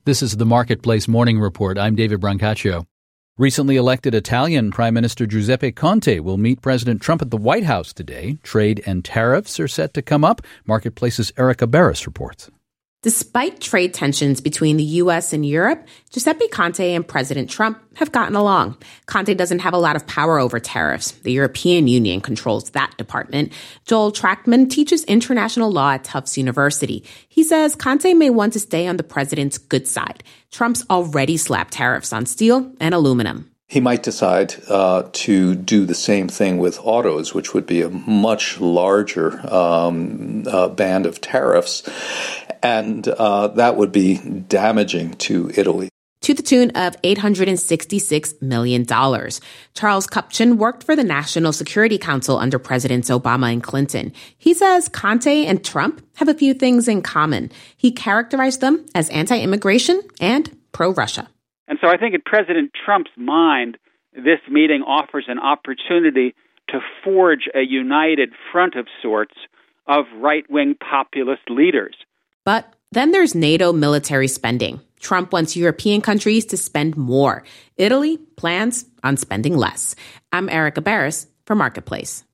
This is the Marketplace Morning Report. I'm David Brancaccio. Recently elected Italian Prime Minister Giuseppe Conte will meet President Trump at the White House today. Trade and tariffs are set to come up. Marketplace's Erica Barris reports. Despite trade tensions between the U.S. and Europe, Giuseppe Conte and President Trump have gotten along. Conte doesn't have a lot of power over tariffs. The European Union controls that department. Joel Trachtman teaches international law at Tufts University. He says Conte may want to stay on the president's good side. Trump's already slapped tariffs on steel and aluminum. He might decide to do the same thing with autos, which would be a much larger band of tariffs, and that would be damaging to Italy. To the tune of $866 million. Charles Kupchan worked for the National Security Council under Presidents Obama and Clinton. He says Conte and Trump have a few things in common. He characterized them as anti-immigration and pro-Russia. And so I think in President Trump's mind, this meeting offers an opportunity to forge a united front of sorts of right-wing populist leaders. But then there's NATO military spending. Trump wants European countries to spend more. Italy plans on spending less. I'm Erica Barris for Marketplace.